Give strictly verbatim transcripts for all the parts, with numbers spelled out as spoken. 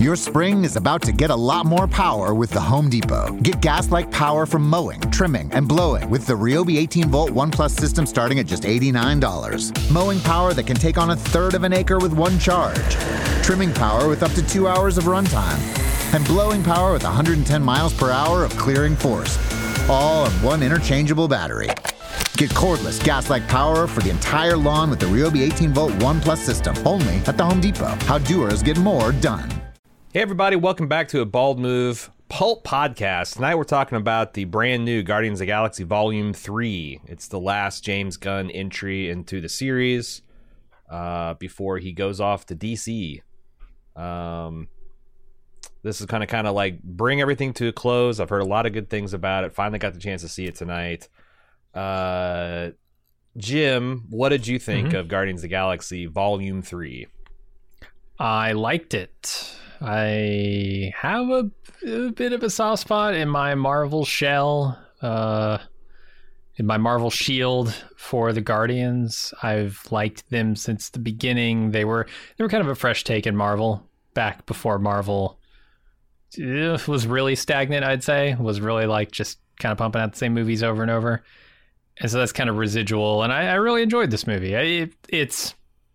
Your spring is about to get a lot more power with the Home Depot. Get gas-like power from mowing, trimming, and blowing with the Ryobi eighteen volt One Plus system starting at just eighty-nine dollars. Mowing power that can take on a third of an acre with one charge. Trimming power with up to two hours of runtime. And blowing power with one hundred ten miles per hour of clearing force. All on one interchangeable battery. Get cordless, gas-like power for the entire lawn with the Ryobi eighteen volt One Plus system, only at the Home Depot. How doers get more done. Hey everybody, welcome back to a Bald Move Pulp Podcast. Tonight we're talking about the brand new Guardians of the Galaxy Volume three. It's the last James Gunn entry into the series uh, before he goes off to D C. Um, this is kind of kind of like bring everything to a close. I've heard a lot of good things about it. Finally got the chance to see it tonight. Uh, Jim, what did you think mm-hmm. of Guardians of the Galaxy Volume three? I liked it. I have a, a bit of a soft spot in my Marvel shell, uh, in my Marvel shield for the Guardians. I've liked them since the beginning. They were they were kind of a fresh take in Marvel back before Marvel uh, was really stagnant, I'd say. Was really like just kind of pumping out the same movies over and over. And so that's kind of residual. And I, I really enjoyed this movie. I, it, it's...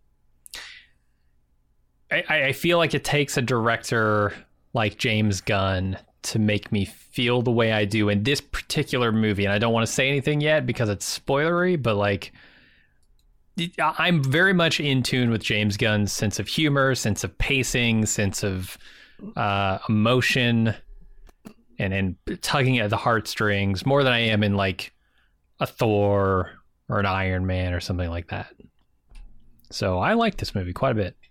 I, I feel like it takes a director like James Gunn to make me feel the way I do in this particular movie. And I don't want to say anything yet because it's spoilery, but like I'm very much in tune with James Gunn's sense of humor, sense of pacing, sense of uh, emotion, and and tugging at the heartstrings more than I am in like a Thor or an Iron Man or something like that. So I like this movie quite a bit.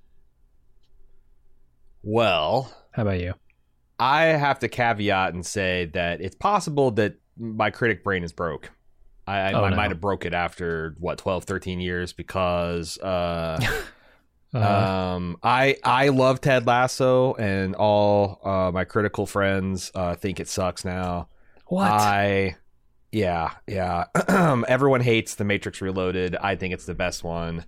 Well, how about you? I have to caveat and say that it's possible that my critic brain is broke. I, I, oh, I no. might have broke it after, what, twelve, thirteen years because uh, uh, um, I I love Ted Lasso and all uh, my critical friends uh, think it sucks now. What? I, yeah, yeah. Everyone hates The Matrix Reloaded. I think it's the best one.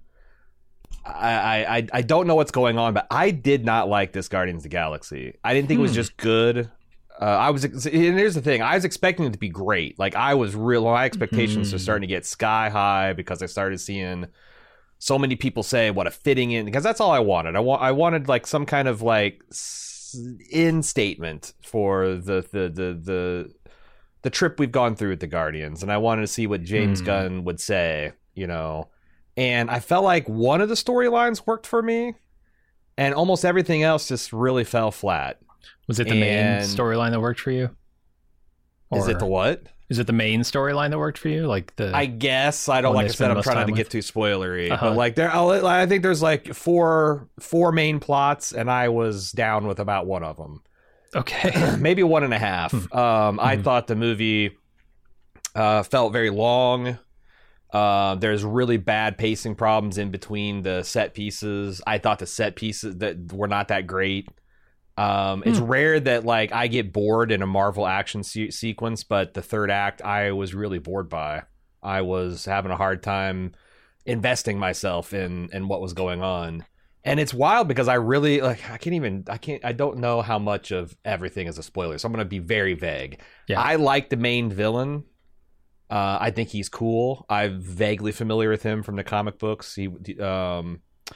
I, I I don't know what's going on, but I did not like this Guardians of the Galaxy. I didn't think hmm. it was just good. Uh, I was, and here's the thing: I was expecting it to be great. Like I was real. My expectations mm-hmm. are starting to get sky high because I started seeing so many people say what a fitting in. Because that's all I wanted. I want. I wanted like some kind of like in statement for the the the the the trip we've gone through with the Guardians, and I wanted to see what James mm. Gunn would say. You know. And I felt like one of the storylines worked for me, and almost everything else just really fell flat. Was it the and main storyline that worked for you? Or is it the what? Is it the main storyline that worked for you? Like the I guess I don't like I said. I'm trying not to get too spoilery, uh-huh. but like there, I'll, I think there's like four four main plots, and I was down with about one of them. Okay, maybe one and a half. Hmm. Um, I hmm. thought the movie uh, felt very long. Uh, there's really bad pacing problems in between the set pieces. I thought the set pieces that were not that great. Um, it's hmm. rare that like I get bored in a Marvel action se- sequence, but the third act I was really bored by. I was having a hard time investing myself in in what was going on, and it's wild because I really like I can't even I can't I don't know how much of everything is a spoiler, so I'm gonna be very vague. Yeah. I like the main villain. Uh, I think he's cool. I'm vaguely familiar with him from the comic books. He, um,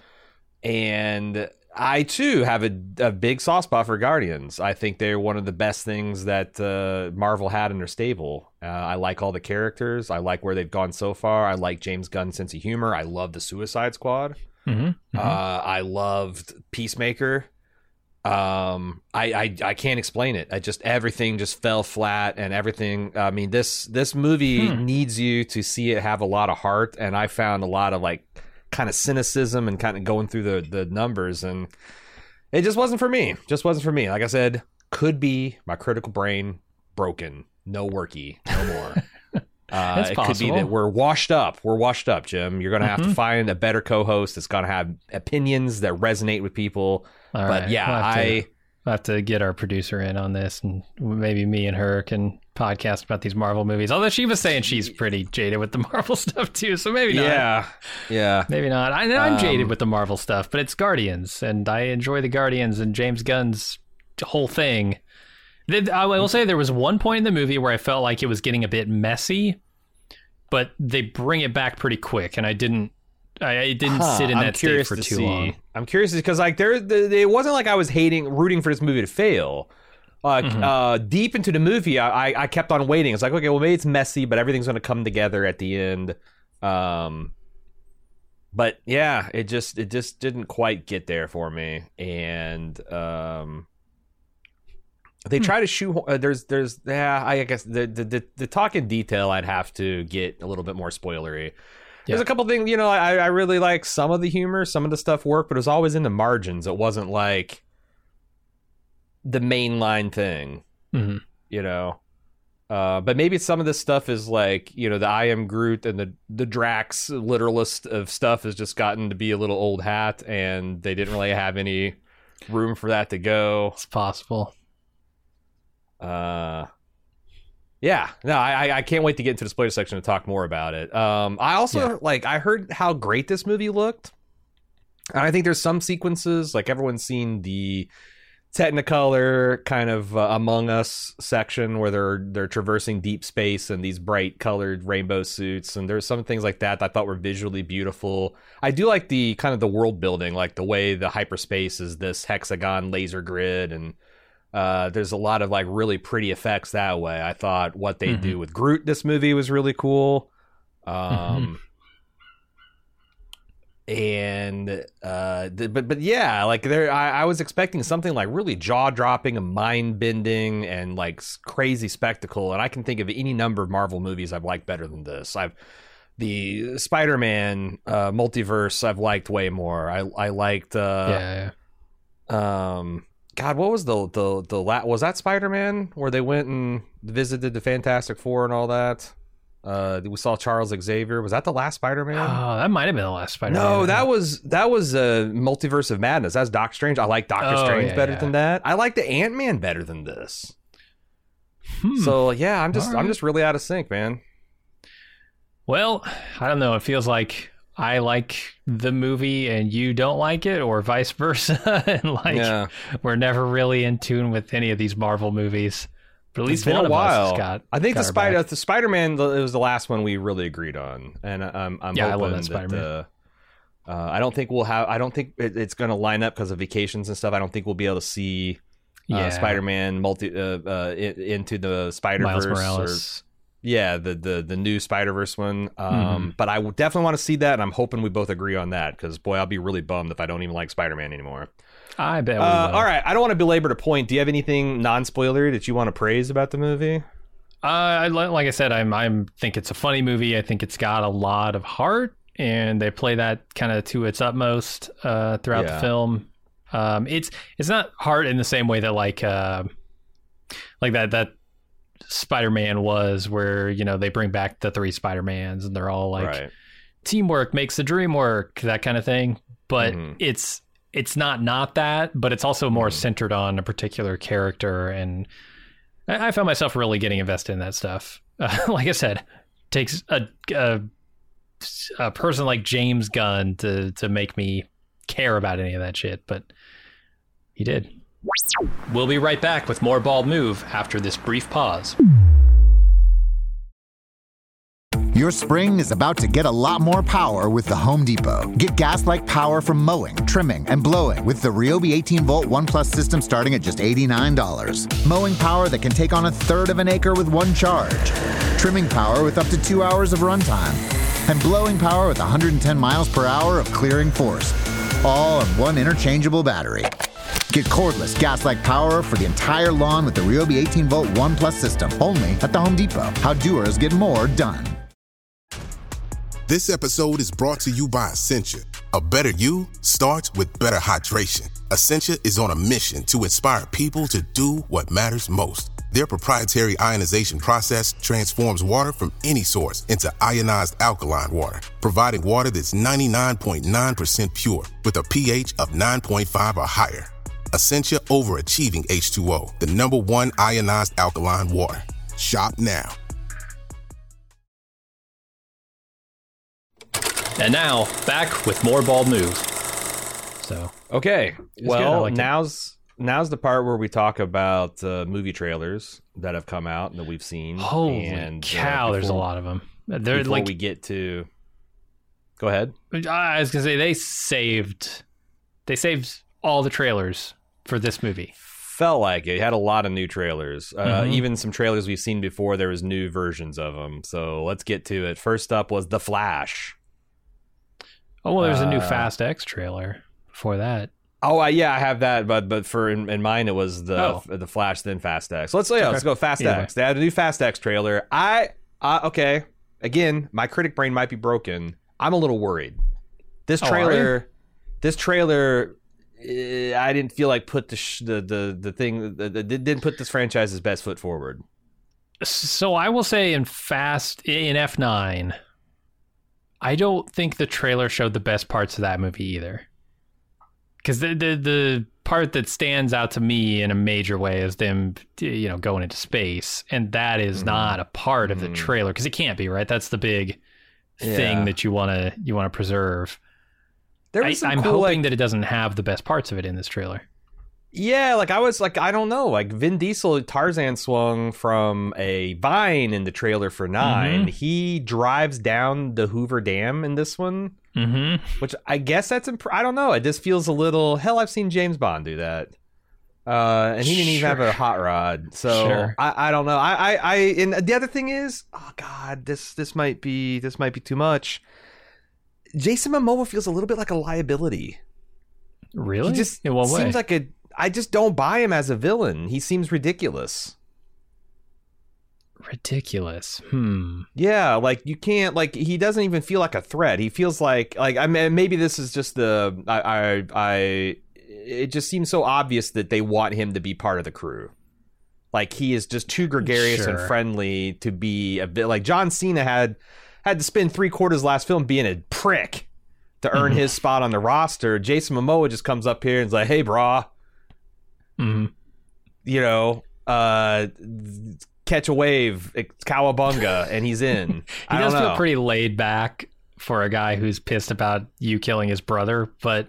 and I too have a, a big soft spot for Guardians. I think they're one of the best things that uh, Marvel had in their stable. Uh, I like all the characters. I like where they've gone so far. I like James Gunn's sense of humor. I love the Suicide Squad. Mm-hmm. Mm-hmm. Uh, I loved Peacemaker. Um, I, I, I can't explain it. I just, everything just fell flat and everything. I mean, this, this movie hmm. needs you to see it have a lot of heart. And I found a lot of like kind of cynicism and kind of going through the, the numbers, and it just wasn't for me. Just wasn't for me. Like I said, could be my critical brain broken. No worky, no more. Uh, That's it possible. could be that we're washed up. We're washed up, Jim. You're going to have mm-hmm. to find a better co-host that's going to have opinions that resonate with people. All but right. yeah, we'll have I to, we'll have to get our producer in on this, and maybe me and her can podcast about these Marvel movies. Although she was saying she's pretty jaded with the Marvel stuff too, so maybe not. Yeah, yeah, maybe not. I, I'm um, jaded with the Marvel stuff, but it's Guardians, and I enjoy the Guardians, and James Gunn's whole thing. I will say there was one point in the movie where I felt like it was getting a bit messy, but they bring it back pretty quick, and I didn't. I, I didn't huh, sit in that state for too see. long. I'm curious because like there, the, it wasn't like I was hating, rooting for this movie to fail. Like mm-hmm. uh, deep into the movie, I, I kept on waiting. It's like, okay, well maybe it's messy, but everything's going to come together at the end. Um, but yeah, it just it just didn't quite get there for me, and um, they hmm. try to shoot. Uh, there's there's yeah, I guess the, the the the talk in detail, I'd have to get a little bit more spoilery. There's yeah. a couple things, you know, I, I really like some of the humor, some of the stuff worked, but it was always in the margins. It wasn't like the mainline thing, mm-hmm. you know. Uh, but maybe some of this stuff is like, you know, the I Am Groot and the, the Drax literalist of stuff has just gotten to be a little old hat, and they didn't really have any room for that to go. It's possible. Uh... Yeah, no, I I can't wait to get into the spoiler section to talk more about it. Um, I also yeah. like I heard how great this movie looked, and I think there's some sequences like everyone's seen the Technicolor kind of uh, Among Us section where they're they're traversing deep space in these bright colored rainbow suits, and there's some things like that that I thought were visually beautiful. I do like the kind of the world building, like the way the hyperspace is this hexagon laser grid, and Uh, there's a lot of like really pretty effects that way. I thought what they mm-hmm. do with Groot this movie was really cool. Um, mm-hmm. and uh, th- but but yeah, like there, I, I was expecting something like really jaw dropping and mind bending and like crazy spectacle. And I can think of any number of Marvel movies I've liked better than this. I've the Spider-Man uh, multiverse I've liked way more. I I liked uh, yeah, yeah. um. God, what was the the the la- was that Spider-Man where they went and visited the Fantastic Four and all that? Uh, we saw Charles Xavier. Was that the last Spider-Man? Oh, that might have been the last Spider-Man. No, that was that was a uh, Multiverse of Madness. That's Doctor Strange. I like Doctor oh, Strange yeah, better yeah. than that. I like the Ant-Man better than this. Hmm. So yeah, I'm just right. I'm just really out of sync, man. Well, I don't know. It feels like I like the movie and you don't like it, or vice versa. And like, yeah. we're never really in tune with any of these Marvel movies. But at least it's been one a while. of us has got. I think got the Spider, the Spider-Man, it was the last one we really agreed on, and I'm, I'm yeah, hoping I love that Spider-Man. that. Uh, uh, I don't think we'll have. I don't think it, it's going to line up because of vacations and stuff. I don't think we'll be able to see uh, yeah. Spider-Man multi uh, uh, into the Spider-Verse. Miles Morales. Or, Yeah, the the the new Spider-Verse one. Um, mm-hmm. But I definitely want to see that, and I'm hoping we both agree on that, because, boy, I'll be really bummed if I don't even like Spider-Man anymore. I bet we uh, will. All right, I don't want to belabor the point. Do you have anything non-spoilery that you want to praise about the movie? Uh, like I said, I'm I'm think it's a funny movie. I think it's got a lot of heart, and they play that kind of to its utmost uh, throughout yeah. the film. Um, it's it's not heart in the same way that like uh, like that that. Spider-Man was, where, you know, they bring back the three Spider-Mans and they're all like right. teamwork makes the dream work, that kind of thing. But mm-hmm. it's it's not not that, but it's also more mm-hmm. centered on a particular character, and I, I found myself really getting invested in that stuff. Uh, like I said, takes a, a a person like James Gunn to to make me care about any of that shit, but he did. We'll be right back with more Bald Move after this brief pause. Your spring is about to get a lot more power with the Home Depot. Get gas-like power from mowing, trimming, and blowing with the Ryobi eighteen volt One Plus system starting at just eighty-nine dollars. Mowing power that can take on a third of an acre with one charge. Trimming power with up to two hours of runtime. And blowing power with one hundred ten miles per hour of clearing force. All on one interchangeable battery. Get cordless, gas-like power for the entire lawn with the Ryobi eighteen volt One Plus system, only at the Home Depot. How doers get more done. This episode is brought to you by Essentia. A better you starts with better hydration. Essentia is on a mission to inspire people to do what matters most. Their proprietary ionization process transforms water from any source into ionized alkaline water, providing water that's ninety-nine point nine percent pure with a pH of nine point five or higher. Essentia Overachieving H two O, the number one ionized alkaline water. Shop now. And now, back with more Bald Move. So okay, well, like now's now's the part where we talk about uh, movie trailers that have come out and that we've seen. Holy and, cow, uh, there's a before- lot of them. They're Before like we get to, go ahead. I was gonna say they saved they saved all the trailers for this movie. Felt like it. It had a lot of new trailers. Uh, Mhm. Even some trailers we've seen before, there was new versions of them. So let's get to it. First up was The Flash. Oh well, there's a new Uh, Fast X trailer before that. Oh, uh, yeah, I have that, but but for in, in mine it was the Oh. the Flash, then Fast X. So let's yeah, Okay. let's go Fast Either X. They had a new Fast X trailer. I uh, okay. Again, my critic brain might be broken. I'm a little worried. This Oh, are trailer, this trailer, uh, I didn't feel like put the sh- the the the thing. The, the, didn't put this franchise's best foot forward. So I will say in Fast in F nine, I don't think the trailer showed the best parts of that movie either. Because the, the the part that stands out to me in a major way is them, you know, going into space, and that is Mhm. not a part of the Mhm. trailer because it can't be, right? That's the big Yeah. thing that you want to you want to preserve. There I, was some I'm cool, hoping like, that it doesn't have the best parts of it in this trailer. yeah, like I was like I don't know, like Vin Diesel Tarzan swung from a vine in the trailer for nine. Mhm. He drives down the Hoover Dam in this one. Mm-hmm. Which I guess that's imp- I don't know. It just feels a little hell. I've seen James Bond do that, uh, and he didn't even have Sure. a hot rod. So Sure. I, I don't know. I, I I and the other thing is, oh god, this this might be this might be too much. Jason Momoa feels a little bit like a liability. Really? He just in what way? seems like a. I just don't buy him as a villain. He seems ridiculous. Ridiculous. Hmm. Yeah, like you can't like he doesn't even feel like a threat. He feels like like I mean maybe this is just the I I, I it just seems so obvious that they want him to be part of the crew. Like he is just too gregarious and Sure. friendly to be a bit like John Cena had had to spend three quarters of the last film being a prick to earn Mhm. his spot on the roster. Jason Momoa just comes up here and is like, "Hey, brah, Hmm. you know, uh catch a wave, it's cowabunga," and he's in. He I does don't feel know. pretty laid back for a guy who's pissed about you killing his brother, but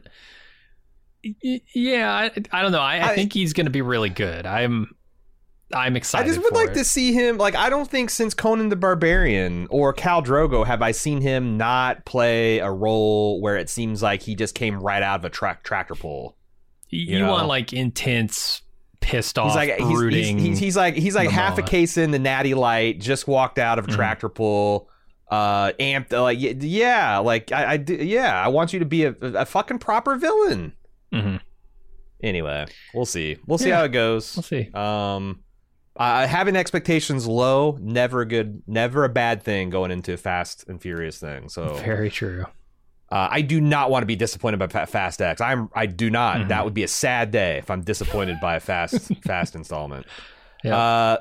y- yeah, I, I don't know. I, I I- think he's going to be really good. I'm I'm I excited. just would for like it. to see him. Like, I don't think since Conan the Barbarian or Khal Drogo have I seen him not play a role where it seems like he just came right out of a tra- tractor pull. You, you you know. want like intense, pissed off, He's like he's, brooding. he's, he's, he's like he's like half a Momoa. case in the Natty Light, just walked out of a Mhm. tractor pull, uh, amped. Like y- yeah, like I, I do, yeah, I want you to be a, a fucking proper villain. Mhm. Anyway, we'll see. We'll see Yeah. how it goes. We'll see. Um, uh, having expectations low, never a good, never a bad thing going into a Fast and Furious thing. So Very true. uh, I do not want to be disappointed by Fa- Fast X. I'm, I do not. Mhm. That would be a sad day if I'm disappointed by a Fast, Fast installment. Yeah. Uh,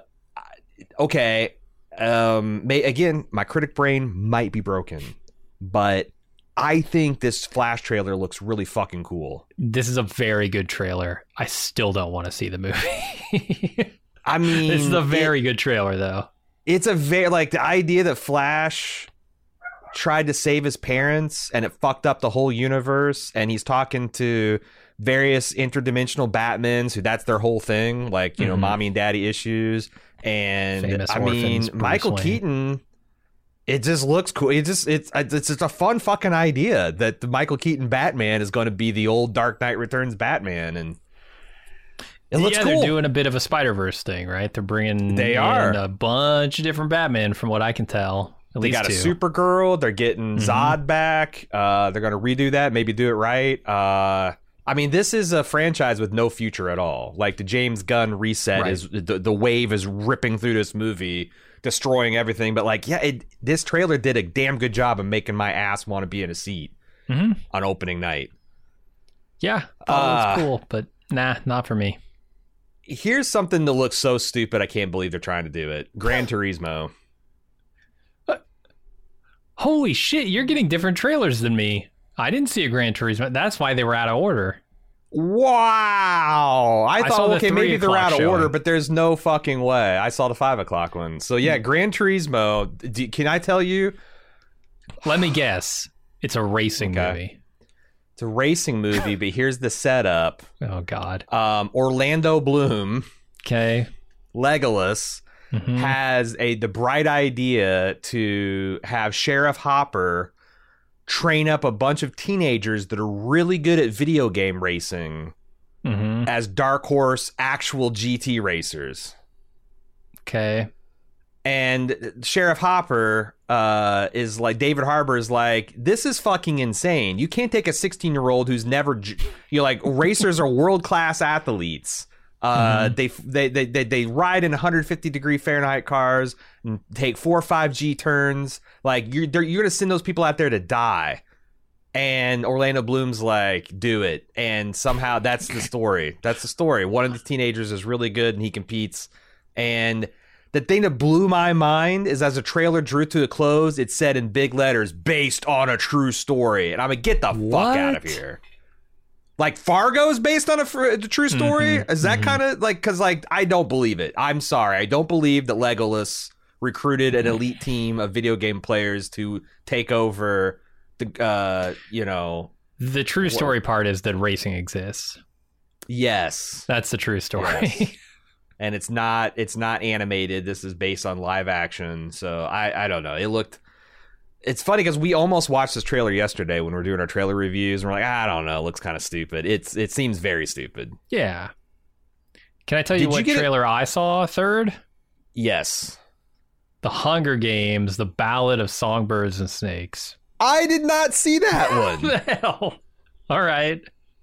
okay. Um, may, again, my critic brain might be broken, but I think this Flash trailer looks really fucking cool. This is a very good trailer. I still don't want to see the movie. I mean, This is a it- very good trailer, though. It's a very like the idea that Flash tried to save his parents and it fucked up the whole universe, and he's talking to various interdimensional Batmans who that's their whole thing, like, you know, Mhm. mommy and daddy issues. And Famous I orphans, mean, Bruce Michael Wayne. Keaton, it just looks cool. It just it's it's just a fun fucking idea that the Michael Keaton Batman is going to be the old Dark Knight Returns Batman, and it looks yeah, cool. they're doing a bit of a Spider-Verse thing, right? They're bringing They in are. a bunch of different Batman, from what I can tell. At They least got a two. Supergirl. They're getting Mhm. Zod back. Uh, they're going to redo that, maybe do it right. Uh, I mean, this is a franchise with no future at all. Like the James Gunn reset Right. is the, the wave is ripping through this movie, destroying everything. But like, yeah, it, this trailer did a damn good job of making my ass want to be in a seat Mhm. on opening night. Yeah, thought it Uh, was cool, but nah, not for me. Here's something that looks so stupid. I can't believe they're trying to do it. Gran Turismo. Holy shit, you're getting different trailers than me. I didn't see a Gran Turismo. That's why they were out of order. Wow! I, I saw thought, the okay, three maybe they're o'clock out of showing. order, but there's no fucking way. I saw the five o'clock one. So yeah, Gran Turismo. Do, can I tell you? Let me guess. It's a racing Okay. movie. It's a racing movie, but here's the setup. Oh God. Um, Orlando Bloom, Okay. Legolas, Mhm. has a the bright idea to have Sheriff Hopper train up a bunch of teenagers that are really good at video game racing Mhm. as Dark Horse actual G T racers. Okay. And Sheriff Hopper uh, is like, David Harbour is like, this is fucking insane. You can't take a sixteen year old who's never, j- you know, like racers are world class athletes. Uh, Mhm. they, they they they they ride in one hundred fifty degree Fahrenheit cars and take four or five G turns. Like you're they're- you're gonna send those people out there to die. And Orlando Bloom's like, do it. And somehow that's the story. That's the story. One of the teenagers is really good and he competes. And the thing that blew my mind is as the trailer drew to a close, it said in big letters, based on a true story. And I'm like, get the What? fuck out of here. Like Fargo's based on a, fr- a true story? Mhm, Is that mhm. kind of like, because like, I don't believe it. I'm sorry. I don't believe that Legolas recruited an elite team of video game players to take over the, uh, you know, The true story part is that racing exists. yes. That's the true story. Yes. And it's not it's not animated. This is based on live action. So I, I don't know. It looked it's funny because we almost watched this trailer yesterday when we were doing our trailer reviews and we're like, I don't know, it looks kind of stupid. It's it seems very stupid. Yeah. Can I tell you Did you what get it- trailer I saw third? Yes. The Hunger Games, The Ballad of Songbirds and Snakes. I did not see that What one. the hell? All right.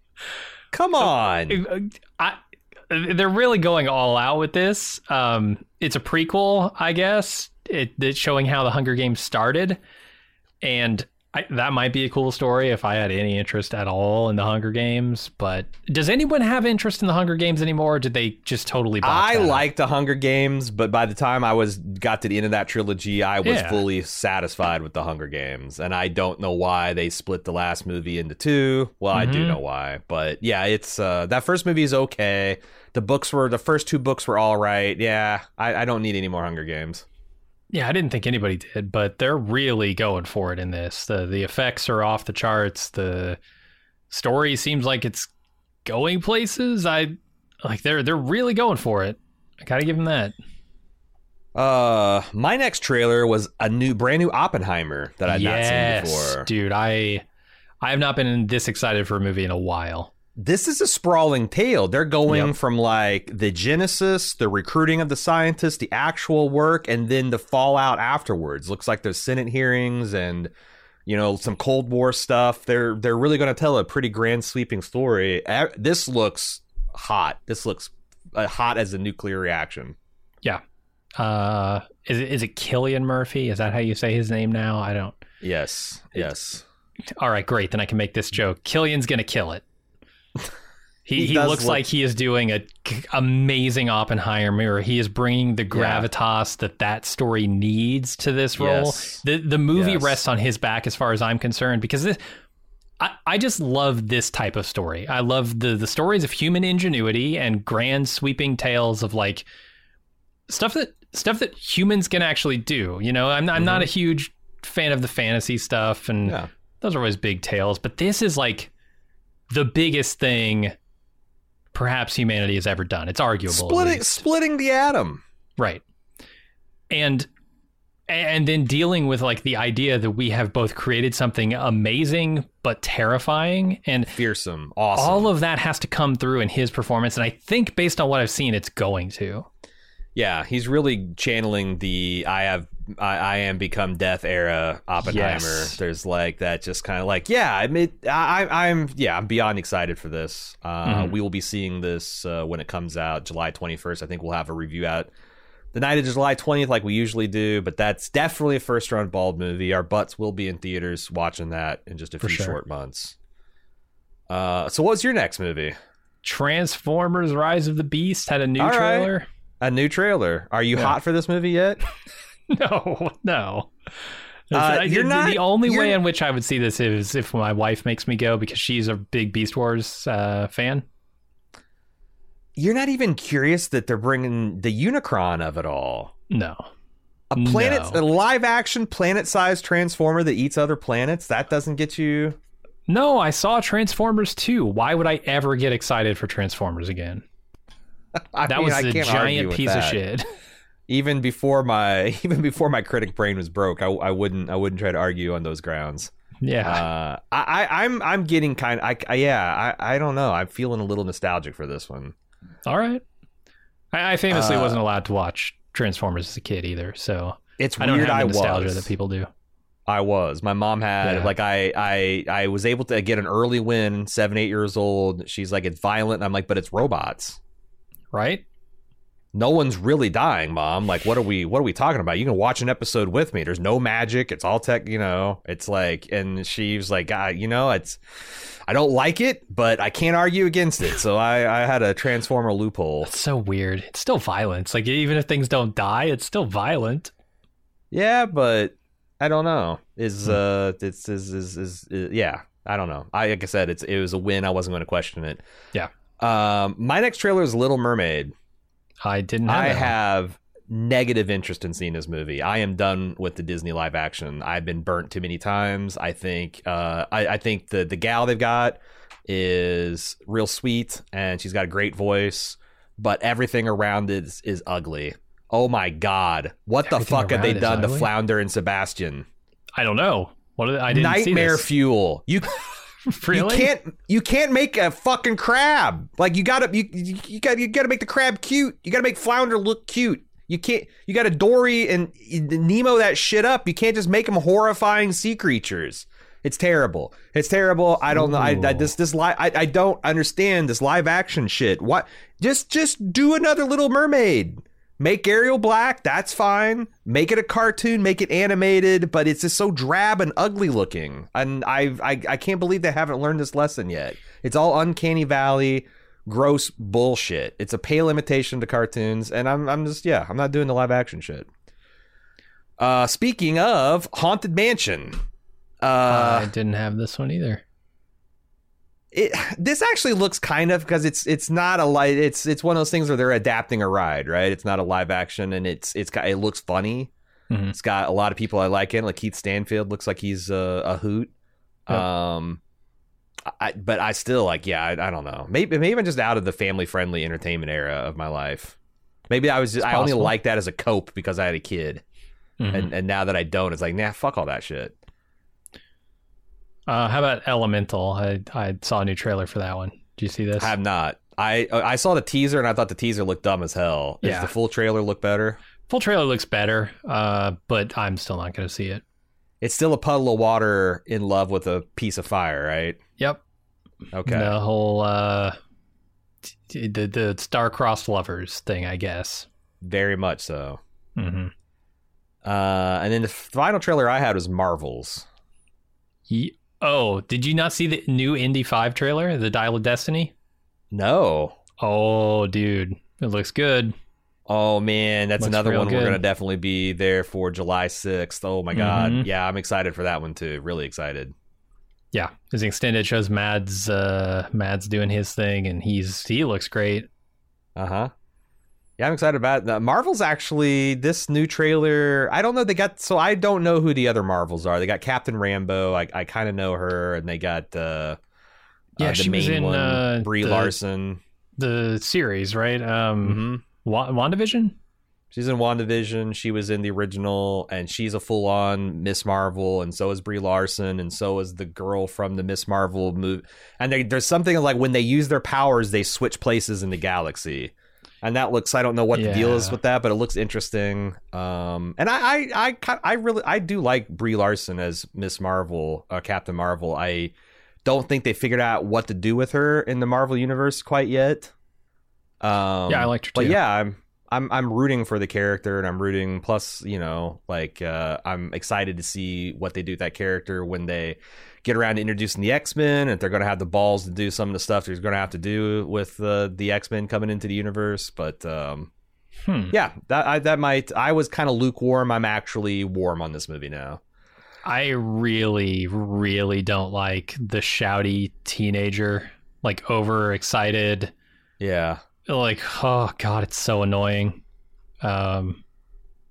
Come on. I, they're really going all out with this. Um, it's a prequel, I guess. It, it's showing how the Hunger Games started. And I, that might be a cool story if I had any interest at all in the Hunger Games. But does anyone have interest in the Hunger Games anymore? Or did they just totally botch I that up? liked the Hunger Games, but by the time I was got to the end of that trilogy, I was Yeah. fully satisfied with the Hunger Games, and I don't know why they split the last movie into two. Well, I do Mhm. know why, but yeah, it's uh, that first movie is okay. The books were the first two books were all right. Yeah, I, I don't need any more Hunger Games. Yeah, I didn't think anybody did, but they're really going for it in this. The the effects are off the charts. The story seems like it's going places. I like they're they're really going for it. I gotta give them that. Uh, my next trailer was a new, brand new Oppenheimer that I'd not seen before. Dude, I I have not been this excited for a movie in a while. This is a sprawling tale. They're going Yep. from like the genesis, the recruiting of the scientists, the actual work, and then the fallout afterwards. Looks like there's Senate hearings and, you know, some Cold War stuff. They're they're really going to tell a pretty grand sweeping story. Uh, This looks hot. This looks uh, hot as a nuclear reaction. Yeah. Uh, is it is it Cillian Murphy? Is that how you say his name now? I don't. Yes. Yes. All right, great. Then I can make this joke. Killian's gonna kill it. He He he, does looks look- like he is doing a c- amazing Oppenheimer. He is bringing the gravitas that that story needs to this role. Yes. The the movie Yes. rests on his back as far as I'm concerned because this. I, I just love this type of story. I love the the stories of human ingenuity and grand sweeping tales of like stuff that stuff that humans can actually do. You know, I'm I'm not a huge fan of the fantasy stuff, and Yeah. those are always big tales. But this is like the biggest thing perhaps humanity has ever done. It's arguable, at Splitting least. splitting the atom. Right. And and then dealing with like the idea that we have both created something amazing but terrifying, and Fearsome. Awesome. all of that has to come through in his performance, and I think based on what I've seen it's going to. Yeah, he's really channeling the I have I, I am become death era Oppenheimer. Yes. There's like that, just kind of like, yeah, I mean, I, I'm yeah, I'm beyond excited for this. Uh, Mhm. We will be seeing this uh, when it comes out July twenty-first. I think we'll have a review out the night of July twentieth, like we usually do. But that's definitely a first run bald movie. Our butts will be in theaters watching that in just a For few sure. short months. Uh, so what's your next movie? Transformers Rise of the Beast had a new All right. trailer. A new trailer. Are you Yeah. hot for this movie yet? No, no. Uh, I- you're the, not- the only you're- way in which I would see this is if my wife makes me go because she's a big Beast Wars uh, fan. You're not even curious that they're bringing the Unicron of it all. No. A planet, No. a live action planet sized transformer that eats other planets. That doesn't get you. No, I saw Transformers two. Why would I ever get excited for Transformers again? I That mean, was I a can't argue giant with piece of that. shit. Even before my even before my critic brain was broke, I, I wouldn't I wouldn't try to argue on those grounds. Yeah. Uh, I, I I'm I'm getting kind of I, I yeah I I don't know. I'm feeling a little nostalgic for this one. All right. I, I famously Uh, wasn't allowed to watch Transformers as a kid either, so It's I don't weird. have the I nostalgia was. that people do. I was. My mom had Yeah. like I I I was able to get an early win. Seven eight years old. She's like, it's violent. And I'm like, but it's robots. Right? No one's really dying, Mom. Like, what are we what are we talking about? You can watch an episode with me. There's no magic. It's all tech, you know. It's like, and she was like, God, you know, it's I don't like it, but I can't argue against it. So I, I had a Transformer loophole. It's so weird. It's still violence. Like, even if things don't die, it's still violent. Yeah, but I don't know. Is uh it's is is, is, is yeah, I don't know. I like I said, it's it was a win. I wasn't going to question it. Yeah. Um my next trailer is Little Mermaid. I didn't have I that one. have negative interest in seeing this movie. I am done with the Disney live action. I've been burnt too many times. I think uh, I, I think the the gal they've got is real sweet and she's got a great voice, but everything around it is, is ugly. Oh my God. What the Everything fuck have they around is done to ugly? Flounder and Sebastian? I don't know. What did, I didn't Nightmare see fuel. You this. Really? You can't you can't make a fucking crab. Like you gotta you you, you got you gotta make the crab cute. You gotta make Flounder look cute. You can't you gotta Dory and Nemo that shit up. You can't just make them horrifying sea creatures. It's terrible. It's terrible. I don't know. I, I this this li- I I don't understand this live action shit. What? Just just do another Little Mermaid. Make Ariel black, that's fine. Make it a cartoon, make it animated, but it's just so drab and ugly looking. And I've, I I can't believe they haven't learned this lesson yet. It's all Uncanny Valley, gross bullshit. It's a pale imitation to cartoons, and I'm I'm just yeah, I'm not doing the live action shit. Uh, speaking of Haunted Mansion, uh, I didn't have this one either. it this actually looks kind of because it's it's not a light it's it's one of those things where they're adapting a ride, right? It's not a live action, and it's it's got it looks funny. Mhm. It's got a lot of people I like in, like Keith Stanfield looks like he's a, a hoot. Yep. Um, I but I still like yeah I, I don't know, maybe maybe I'm just out of the family friendly entertainment era of my life. Maybe I was just, I only possible. liked that as a cope because I had a kid, Mhm. and and now that I don't, it's like nah, fuck all that shit. Uh, how about Elemental? I I saw a new trailer for that one. Did you see this? I have not. I I saw the teaser and I thought the teaser looked dumb as hell. Does Yeah. the full trailer look better? Full trailer looks better, uh, but I'm still not going to see it. It's still a puddle of water in love with a piece of fire, right? Yep. Okay. The whole uh, t- the the star-crossed lovers thing, I guess. Very much so. Mm-hmm. Uh, and then the final trailer I had was Marvels. Ye- oh, did you not see the new Indy five trailer, the Dial of Destiny? No. Oh, dude, it looks good. Oh, man. That's Looks another real one we're good. going to definitely be there for July sixth. Oh, my God. Mhm. Yeah, I'm excited for that one, too. Really excited. Yeah, his extended shows Mads uh, Mads doing his thing, and he's he looks great. Uh-huh. Yeah, I'm excited about it. Uh, Marvel's actually, this new trailer, I don't know, they got, so I don't know who the other Marvels are. They got Captain Rambeau, I, I kind of know her, and they got uh, Yeah, uh, the she was main in, one, uh, Brie the- Larson. The series, right? Um, Mm-hmm. Wa- WandaVision? She's in WandaVision. She was in the original, and she's a full-on Miss Marvel, and so is Brie Larson, and so is the girl from the Miss Marvel movie. And there, there's something like when they use their powers, they switch places in the galaxy. And that looks, I don't know what the deal is Yeah. with that, but it looks interesting. Um, and I, I, I, ki- I really, I do like Brie Larson as Miss Marvel, uh, Captain Marvel. I don't think they figured out what to do with her in the Marvel universe quite yet. Um, Yeah, I liked her But too. yeah, I'm, I'm, I'm rooting for the character, and I'm rooting. Plus, you know, like uh, I'm excited to see what they do with that character when they get around to introducing the X-Men, and if they're going to have the balls to do some of the stuff they're going to have to do with uh, the X-Men coming into the universe. But um, Hmm. yeah, that I, that might. I was kind of lukewarm. I'm actually warm on this movie now. I really, really don't like the shouty teenager, like overexcited. Yeah. Like, oh god, it's so annoying. Um,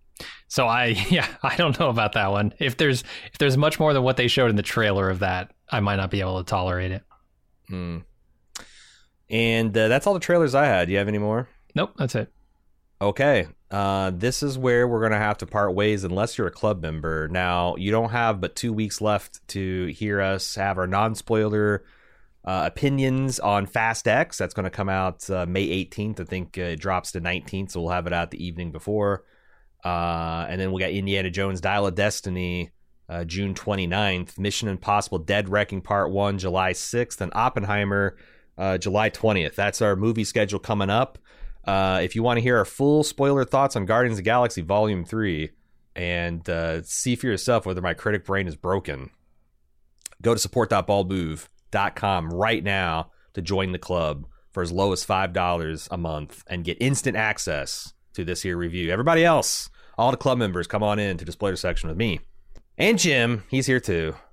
so I, yeah, I don't know about that one. If there's if there's much more than what they showed in the trailer of that, I might not be able to tolerate it. Hmm. And uh, that's all the trailers I had. Do you have any more? Nope, that's it. Okay. Uh, this is where we're going to have to part ways unless you're a club member. Now, you don't have but two weeks left to hear us have our non-spoiler uh, opinions on Fast X. That's going to come out uh, May eighteenth. I think uh, it drops to nineteenth, so we'll have it out the evening before. Uh, and then we got Indiana Jones Dial of Destiny uh, June twenty-ninth. Mission Impossible Dead Reckoning Part one July sixth. And Oppenheimer uh, July twentieth. That's our movie schedule coming up. Uh, if you want to hear our full spoiler thoughts on Guardians of the Galaxy Volume three and uh, see for yourself whether my critic brain is broken, go to support dot bald move dot com right now to join the club for as low as five dollars a month and get instant access to this here review. Everybody else, all the club members, come on in to the spoiler section with me. And Jim, he's here too.